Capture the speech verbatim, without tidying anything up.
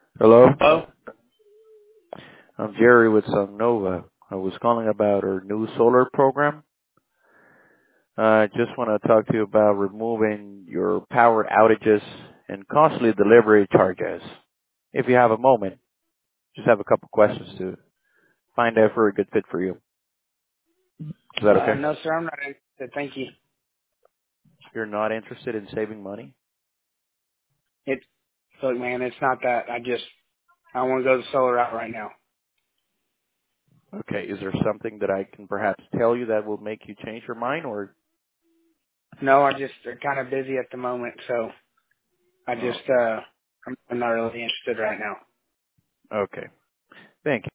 Hello, Oh, I'm Jerry with Sungnova. I was calling about our new solar program. I just want to talk to you about removing your power outages and costly delivery charges. If you have a moment, just have a couple questions to find out if we're a good fit for you. Is that uh, okay? no, sir, I'm not interested. Thank you. You're not interested in saving money? It's look, man, it's not that. I just I want to go the solar route right now. Okay, is there something that I can perhaps tell you that will make you change your mind or? No, I just are kind of busy at the moment, so I Oh, just uh I'm, I'm not really interested right now. okay. Thank you.